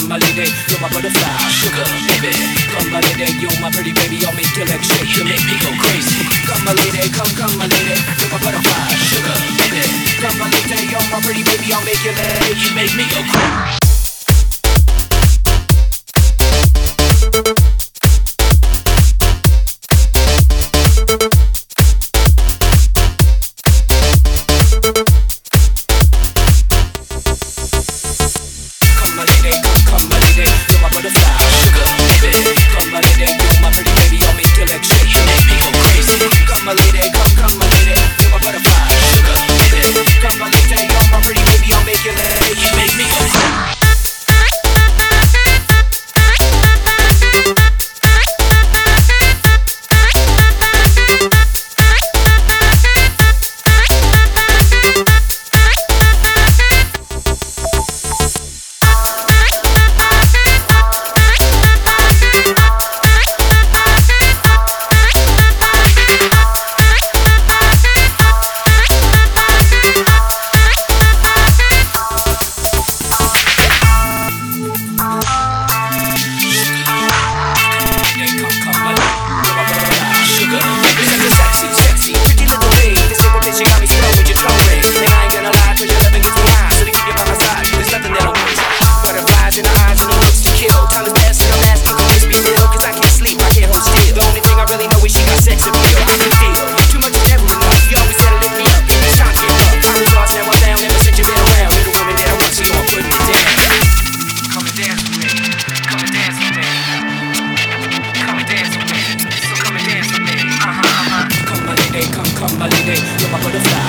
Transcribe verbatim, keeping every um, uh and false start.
come my lady, you're my butterfly, sugar, baby. Come my lady, you're my pretty baby, I'll make your legs shake, you make me go crazy. Come my lady, come, come my lady, you're my butterfly, sugar, baby. Come my lady, you're my pretty baby, I'll make your legs, you make me go crazy. Come my lady, you're my butterfly.